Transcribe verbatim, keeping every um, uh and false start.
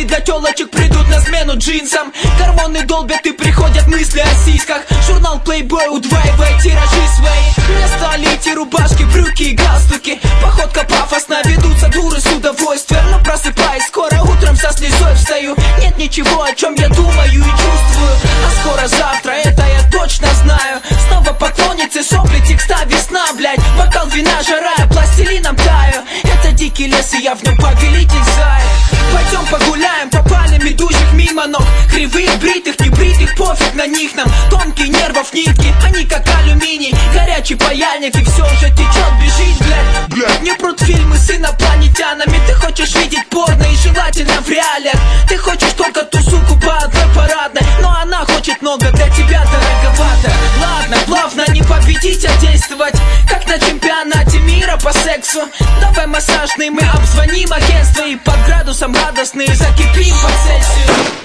Кроссовки для телочек придут на смену джинсам. Гормоны долбят и приходят мысли о сиськах. Журнал Playboy удваивает тиражи свои. На столе эти рубашки, брюки и галстуки. Походка пафосна, ведутся дуры с удовольствием. Но просыпаюсь скоро, утром со слезой встаю. Нет ничего, о чем я думаю и чувствую. А скоро завтра, это я точно знаю. Снова поклонницы, сопли, текста, весна, блядь. Бокал вина, жара, я пластилином таю. Это дикий лес, и я в нем повелитель заяц. Пойдем погуляем по пальмам, идущих мимо ног. Кривых, бритых, небритых, пофиг на них нам. Тонкие нервов нитки, они как алюминий. Горячий паяльник, и все уже течет, бежит, блядь, блядь. Не прут фильмы с инопланетянами. Ты хочешь видеть порно и желательно в реалиях. Ты хочешь только ту суку по одной парадной, но она хочет много, для тебя дороговато. Ладно, плавно не победить, а действовать как на чемпионате мира по сексу. Давай массажный, мы обзвоним агентство и под градусом радостные закипим под сессию.